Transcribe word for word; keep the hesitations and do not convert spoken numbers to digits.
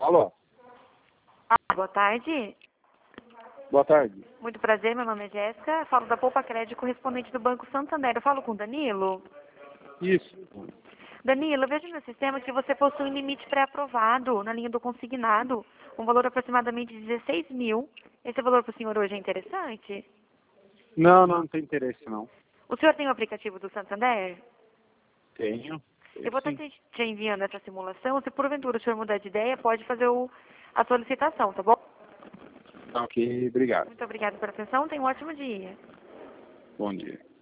Alô? Ah, boa tarde. Boa tarde. Muito prazer, meu nome é Jéssica. Falo da Poupa Crédito, correspondente do Banco Santander. Eu falo com o Danilo. Isso. Danilo, eu vejo no sistema que você possui um limite pré-aprovado na linha do consignado, um valor aproximadamente de dezesseis mil. Esse valor para o senhor hoje é interessante? Não, não, não tem interesse não. O senhor tem o aplicativo do Santander? Tenho. Eu vou estar Sim. te, te enviando essa simulação. Se porventura o senhor mudar de ideia, pode fazer o, a solicitação, tá bom? Ok, obrigado. Muito obrigada pela atenção. Tenha um ótimo dia. Bom dia.